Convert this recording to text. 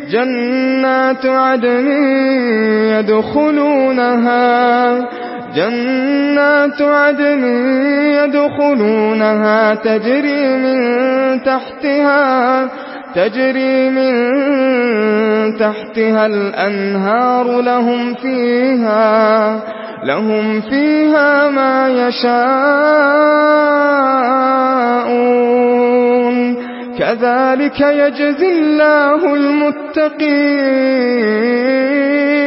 جنات عدن يدخلونها تجري من تحتها الأنهار لهم فيها ما يشاءون كذلك يجزي الله المتقين